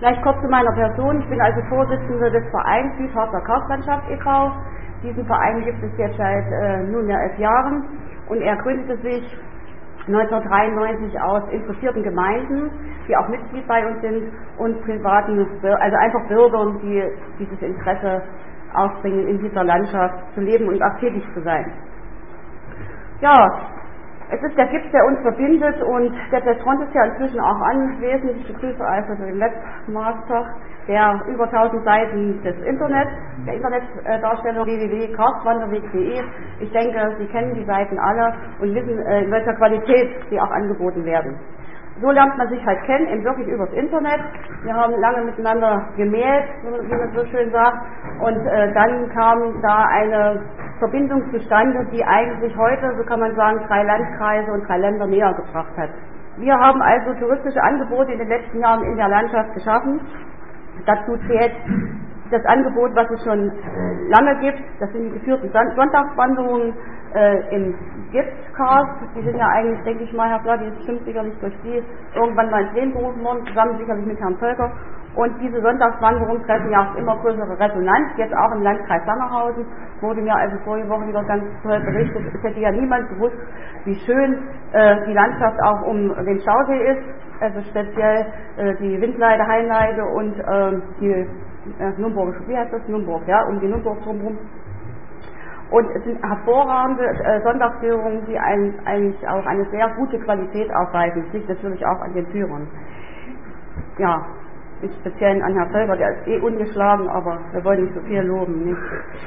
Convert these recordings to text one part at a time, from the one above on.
Vielleicht kurz zu meiner Person. Ich bin also Vorsitzende des Vereins Südharzer Karstlandschaft e.V. Diesen Verein gibt es jetzt seit nunmehr 11 Jahren und er gründete sich 1993 aus interessierten Gemeinden, die auch Mitglied bei uns sind, und privaten, also einfach Bürgern, die dieses Interesse aufbringen, in dieser Landschaft zu leben und auch tätig zu sein. Ja, es ist der Gips, der uns verbindet, und der Front ist ja inzwischen auch anwesend. Ich begrüße also den Webmaster, der über 1000 Seiten des Internets, der Internetdarstellung www.karstwanderweg.de. Ich denke, Sie kennen die Seiten alle und wissen, in welcher Qualität sie auch angeboten werden. So lernt man sich halt kennen, eben wirklich übers Internet. Wir haben lange miteinander gemäht, wie man so schön sagt, und dann kam da eine Verbindung zustande, die eigentlich heute, so kann man sagen, 3 Landkreise und 3 Länder näher gebracht hat. Wir haben also touristische Angebote in den letzten Jahren in der Landschaft geschaffen. Dazu zählt das Angebot, was es schon lange gibt. Das sind die geführten Sonntagswanderungen im Gipscast. Die sind ja eigentlich, denke ich mal, Herr Vlad, die ist bestimmt sicherlich durch Sie irgendwann mal ins Leben gerufen worden, zusammen sicherlich mit Herrn Völker. Und diese Sonntagswanderungen treffen ja auch immer größere Resonanz, jetzt auch im Landkreis Sangerhausen. Wurde mir also vorige Woche wieder ganz toll berichtet. Es hätte ja niemand gewusst, wie schön die Landschaft auch um den Stausee ist, also speziell die Windleide, Hainleide und die Nürnberg, wie heißt das? Nürnberg, ja, um die Nürnberg drumherum. Und es sind hervorragende Sonntagsführungen, die eigentlich auch eine sehr gute Qualität aufweisen. Das liegt natürlich auch an den Führern. Ja, im Speziellen an Herrn Völker, der ist ungeschlagen, aber wir wollen nicht so viel loben, nicht?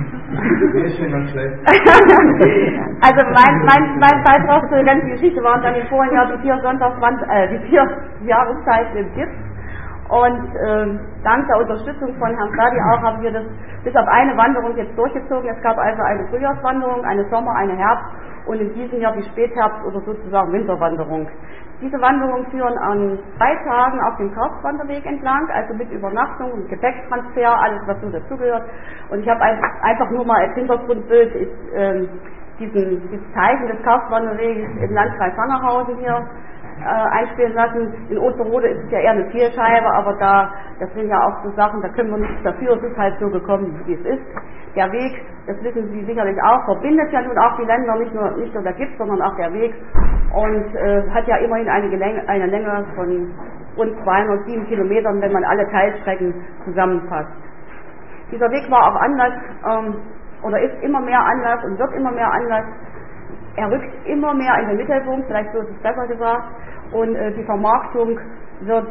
Also mein Beitrag zur ganzen Geschichte waren dann im vorigen Jahr die 4 Jahreszeiten im Gips. Und dank der Unterstützung von Herrn Vladi auch haben wir das bis auf eine Wanderung jetzt durchgezogen. Es gab also eine Frühjahrswanderung, eine Sommer-, eine Herbst- und in diesem Jahr die Spätherbst- oder sozusagen Winterwanderung. Diese Wanderungen führen an 2 Tagen auf dem Karstwanderweg entlang, also mit Übernachtung und Gepäcktransfer, alles was so dazugehört. Und ich habe einfach nur mal als Hintergrundbild dieses Zeichen des Karstwanderweges im Landkreis Sangerhausen hier einspielen lassen. In Osterode ist es ja eher eine Zielscheibe, aber das sind ja auch so Sachen, da können wir nichts dafür, es ist halt so gekommen, wie es ist. Der Weg, das wissen Sie sicherlich auch, verbindet ja nun auch die Länder, nicht nur der Gips, sondern auch der Weg, und hat ja immerhin eine Länge von rund 207 Kilometern, wenn man alle Teilstrecken zusammenfasst. Dieser Weg war auch Anlass, oder ist immer mehr Anlass und wird immer mehr Anlass. Er rückt immer mehr in den Mittelpunkt, vielleicht so ist es besser gesagt, und die Vermarktung wird,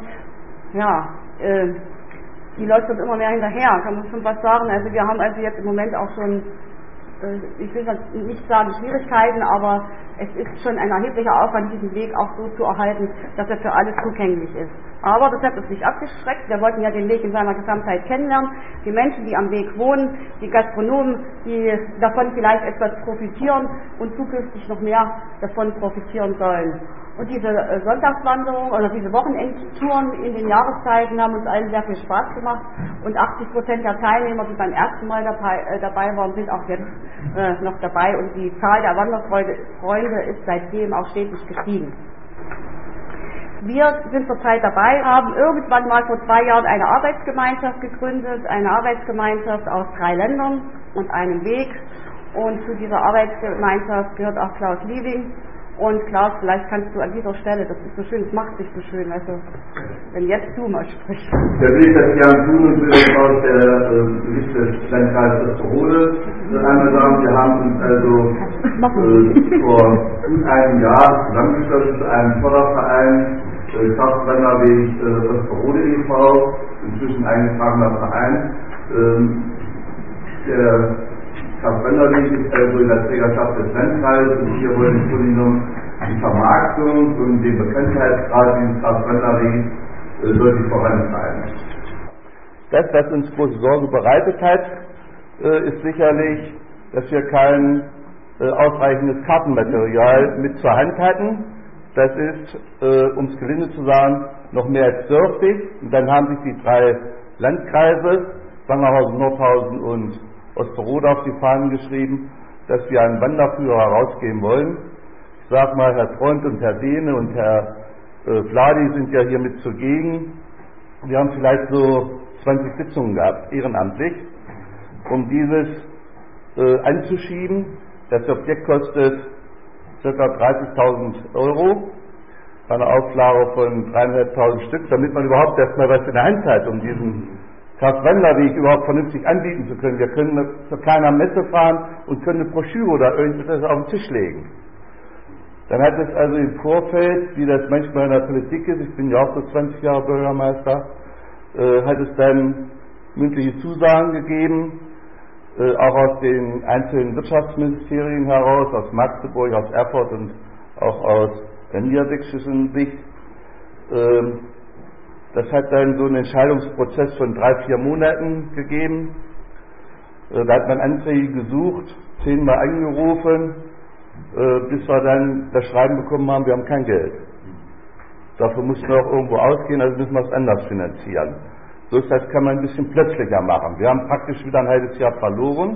die läuft uns immer mehr hinterher, kann man schon was sagen. Also wir haben also jetzt im Moment auch schon, ich will nicht sagen Schwierigkeiten, aber es ist schon ein erheblicher Aufwand, diesen Weg auch so zu erhalten, dass er für alle zugänglich ist. Aber das hat uns nicht abgeschreckt. Wir wollten ja den Weg in seiner Gesamtheit kennenlernen. Die Menschen, die am Weg wohnen, die Gastronomen, die davon vielleicht etwas profitieren und zukünftig noch mehr davon profitieren sollen. Und diese Sonntagswanderung oder diese Wochenendtouren in den Jahreszeiten haben uns allen sehr viel Spaß gemacht. Und 80% der Teilnehmer, die beim ersten Mal dabei waren, sind auch jetzt noch dabei. Und die Zahl der Wanderfreunde ist seitdem auch stetig gestiegen. Wir sind zurzeit dabei, haben irgendwann mal vor 2 Jahren eine Arbeitsgemeinschaft gegründet, eine Arbeitsgemeinschaft aus 3 Ländern und einem Weg. Und zu dieser Arbeitsgemeinschaft gehört auch Klaus Liebing. Und Klaus, vielleicht kannst du an dieser Stelle, das ist so schön, das macht sich so schön, also wenn jetzt du mal sprichst. Da will ich das gerne tun und will das aus der Sicht des Landkreises Osterode einmal sagen, wir haben uns also vor gut einem Jahr zusammengeschlossen zu einem Förderverein, Karstwanderweg Osterode e.V., inzwischen eingetragener Verein. Der Karstwanderweg ist also in der Trägerschaft des Landkreises, und hier wollen im Grunde genommen die Vermarktung und den Bekanntheitsgrad dieses Karstwanderwegs deutlich vorantreiben. Das uns große Sorge bereitet hat, ist sicherlich, dass wir kein ausreichendes Kartenmaterial mit zur Hand hatten. Das ist, um es gelinde zu sagen, noch mehr als dürftig. Und dann haben sich die 3 Landkreise, Sangerhausen, Nordhausen und Osterode, auf die Fahnen geschrieben, dass wir einen Wanderführer herausgeben wollen. Ich sage mal, Herr Freund und Herr Dehne und Herr Vladi sind ja hier mit zugegen. wir haben vielleicht so 20 Sitzungen gehabt, ehrenamtlich, um dieses anzuschieben. Das Objekt kostet ca. 30.000 Euro, bei einer Auflage von 3.500 Stück, damit man überhaupt erstmal was in der Hand hat, um diesen Karst-Wanderweg überhaupt vernünftig anbieten zu können. Wir können zu keiner Messe fahren und können eine Broschüre oder irgendetwas auf den Tisch legen. Dann hat es also im Vorfeld, wie das manchmal in der Politik ist, ich bin ja auch so 20 Jahre Bürgermeister, hat es dann mündliche Zusagen gegeben, auch aus den einzelnen Wirtschaftsministerien heraus, aus Magdeburg, aus Erfurt und auch aus der niedersächsischen Sicht. Das hat dann so einen Entscheidungsprozess von 3-4 Monaten gegeben. Da hat man Anträge gesucht, 10-mal angerufen, bis wir dann das Schreiben bekommen haben, wir haben kein Geld. Dafür mussten wir auch irgendwo ausgehen, also müssen wir es anders finanzieren. So ist das, kann man ein bisschen plötzlicher machen. Wir haben praktisch wieder ein halbes Jahr verloren.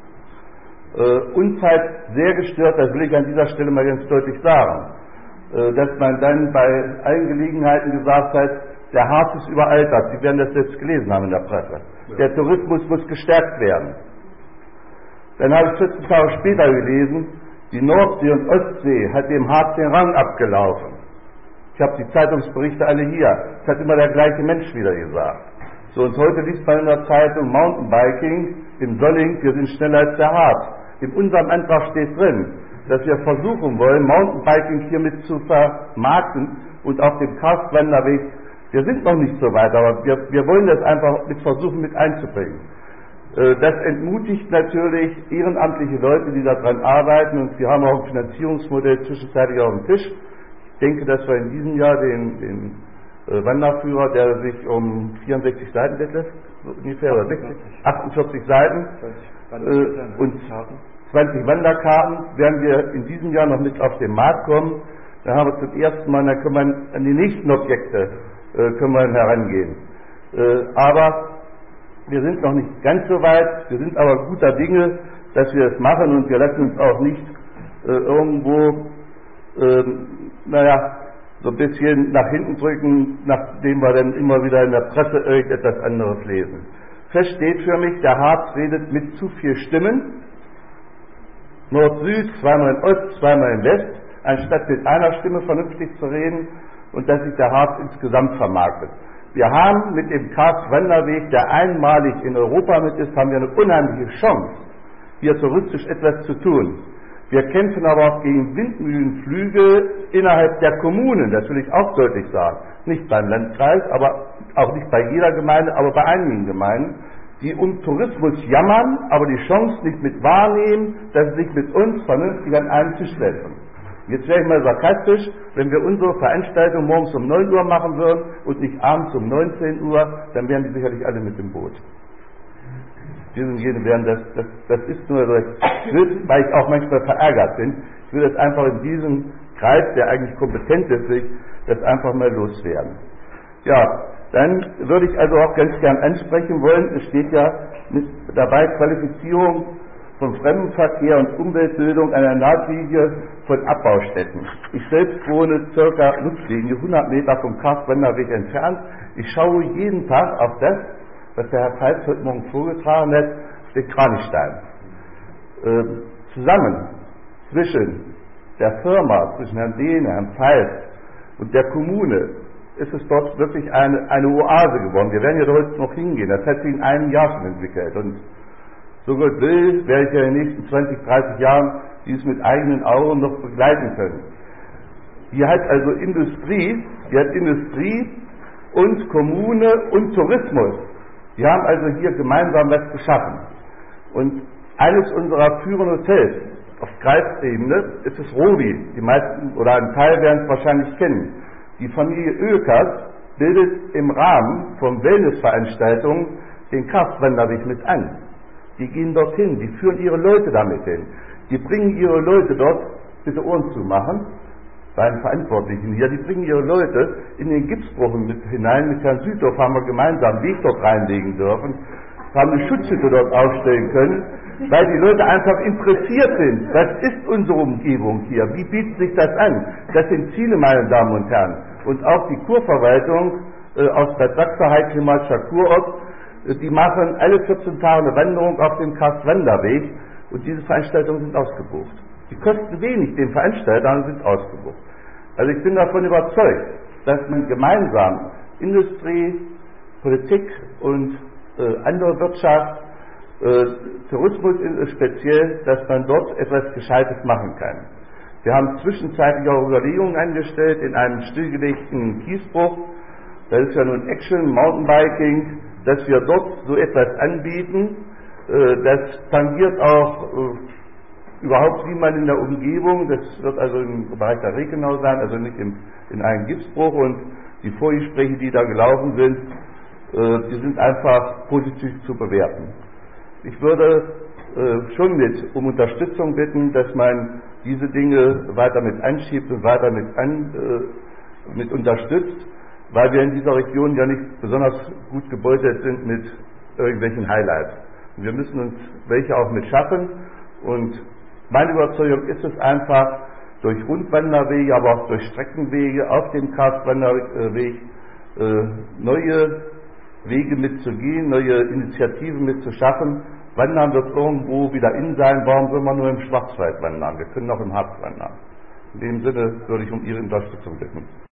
Uns halt sehr gestört, das will ich an dieser Stelle mal ganz deutlich sagen, dass man dann bei allen Gelegenheiten gesagt hat, der Harz ist überaltert. Sie werden das jetzt gelesen haben in der Presse. Der Tourismus muss gestärkt werden. Dann habe ich 14 Tage später gelesen, die Nordsee und Ostsee hat dem Harz den Rang abgelaufen. Ich habe die Zeitungsberichte alle hier. Das hat immer der gleiche Mensch wieder gesagt. So, und heute liest man in der Zeitung Mountainbiking im Solling, wir sind schneller als der Harz. In unserem Antrag steht drin, dass wir versuchen wollen, Mountainbiking hiermit zu vermarkten und auf dem Karst-Wanderweg. Wir sind noch nicht so weit, aber wir wollen das einfach mit versuchen mit einzubringen. Das entmutigt natürlich ehrenamtliche Leute, die daran arbeiten, und wir haben auch ein Finanzierungsmodell zwischenzeitlich auf dem Tisch. Ich denke, dass wir in diesem Jahr den Wanderführer, der sich um 64 Seiten decklässt, ungefähr, oder 60, 48 Seiten und 20 Wanderkarten, werden wir in diesem Jahr noch mit auf den Markt kommen. Dann haben wir zum ersten Mal, dann können wir an die nächsten Objekte herangehen. Aber wir sind noch nicht ganz so weit, wir sind aber guter Dinge, dass wir es machen, und wir lassen uns auch nicht irgendwo so ein bisschen nach hinten drücken, nachdem wir dann immer wieder in der Presse irgendetwas anderes lesen. Fest steht für mich, der Harz redet mit zu viel Stimmen, Nord-Süd, zweimal in Ost, zweimal in West, anstatt mit einer Stimme vernünftig zu reden, und dass sich der Harz insgesamt vermarktet. Wir haben mit dem Karst-Wanderweg, der einmalig in Europa mit ist, haben wir eine unheimliche Chance, hier touristisch etwas zu tun. Wir kämpfen aber auch gegen Windmühlenflüge innerhalb der Kommunen, das will ich auch deutlich sagen. Nicht beim Landkreis, aber auch nicht bei jeder Gemeinde, aber bei einigen Gemeinden, die um Tourismus jammern, aber die Chance nicht mit wahrnehmen, dass sie sich mit uns vernünftig an einen Tisch setzen. Jetzt wäre ich mal sarkastisch, wenn wir unsere Veranstaltung morgens um 9 Uhr machen würden und nicht abends um 19 Uhr, dann wären die sicherlich alle mit im Boot. Jene wären das ist nur so, weil ich auch manchmal verärgert bin, ich will das einfach in diesem Kreis, der eigentlich kompetent ist, das einfach mal loswerden. Ja, dann würde ich also auch ganz gern ansprechen wollen, es steht ja mit dabei Qualifizierung von Fremdenverkehr und Umweltbildung einer Nahtlinie von Abbaustätten. Ich selbst wohne circa Luftlinie 100 Meter vom Karst-Wanderweg entfernt. Ich schaue jeden Tag auf das, was der Herr Pfeiffer heute Morgen vorgetragen hat, den Kranichstein. Zusammen zwischen der Firma, zwischen Herrn Dehne, Herrn Pfeiffer und der Kommune ist es dort wirklich eine Oase geworden. Wir werden ja heute noch hingehen. Das hat sich in einem Jahr schon entwickelt. Und so Gott will, werde ich ja in den nächsten 20, 30 Jahren dies mit eigenen Augen noch begleiten können. Hier hat also Industrie und Kommune und Tourismus. Die haben also hier gemeinsam was geschaffen. Und eines unserer führenden Hotels auf Kreisebene ist das Rovi. Die meisten oder ein Teil werden es wahrscheinlich kennen. Die Familie Oelkers bildet im Rahmen von Wellnessveranstaltungen den Karst-Wanderweg mit an. Die gehen dorthin, die führen ihre Leute damit hin. Die bringen ihre Leute dort, bitte Ohren zu machen, bei den Verantwortlichen hier, die bringen ihre Leute in den Gipsbruch mit hinein. Mit Herrn Südorf haben wir gemeinsam einen Weg dort reinlegen dürfen, haben eine Schutzhütte dort aufstellen können, weil die Leute einfach interessiert sind. Was ist unsere Umgebung hier? Wie bietet sich das an? Das sind Ziele, meine Damen und Herren. Und auch die Kurverwaltung aus Bad Sachsenheit, klimatischer Kurort, die machen alle 14 Tage eine Wanderung auf dem Karst-Wanderweg und diese Veranstaltungen sind ausgebucht. Die kosten wenig den Veranstaltern, sind ausgebucht. Also ich bin davon überzeugt, dass man gemeinsam Industrie, Politik und andere Wirtschaft, Tourismus speziell, dass man dort etwas Gescheites machen kann. Wir haben zwischenzeitlich auch Überlegungen angestellt in einem stillgelegten Kiesbruch, das ist ja nun Action, Mountainbiking, dass wir dort so etwas anbieten. Das tangiert auch überhaupt niemand in der Umgebung, das wird also im Bereich der Regenau sein, also nicht in einem Gipsbruch, und die Vorgespräche, die da gelaufen sind, die sind einfach positiv zu bewerten. Ich würde schon um Unterstützung bitten, dass man diese Dinge weiter mit anschiebt und weiter mit unterstützt, weil wir in dieser Region ja nicht besonders gut gebeutelt sind mit irgendwelchen Highlights. Und wir müssen uns welche auch mit schaffen, und meine Überzeugung ist es einfach, durch Rundwanderwege, aber auch durch Streckenwege auf dem Karst-Wanderweg neue Wege mitzugehen, neue Initiativen mitzuschaffen. Wandern wird irgendwo wieder in sein, warum soll man nur im Schwarzwald wandern? Wir können auch im Harz wandern. In dem Sinne würde ich um Ihre Unterstützung bitten.